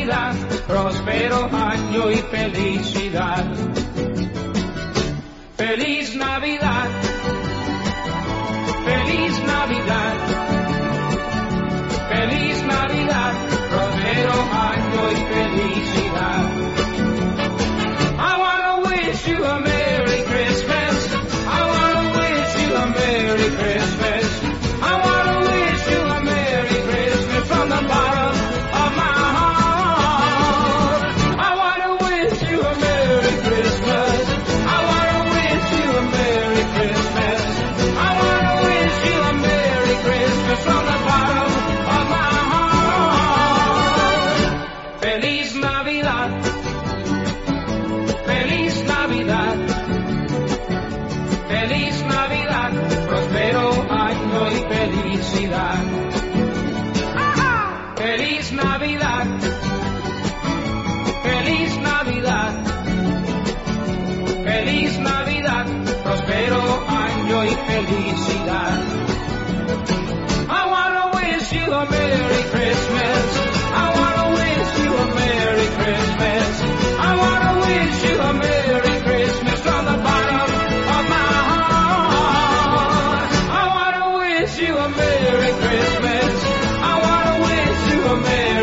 Navidad, próspero año y felicidad. Feliz Navidad, feliz Navidad, feliz Navidad, próspero año y felicidad. I wanna wish you a Merry Christmas. I wanna wish you a Merry Christmas. I wanna wish you a Merry Christmas from the bottom of my heart. I wanna wish you a Merry Christmas. I wanna wish you a Merry Christmas. I wanna wish you a Merry Christmas from the bottom of my heart. Feliz Navidad. Feliz Navidad. Feliz Navidad. Próspero año y felicidad. Feliz Navidad. Feliz Navidad. Feliz Navidad. Próspero año y felicidad. I wanna wish you a Merry Christmas. I wanna wish you a Merry Christmas. I wanna wish you a Merry Christmas from the bottom of my heart. I wanna wish you a Merry Christmas. I wanna wish you a Merry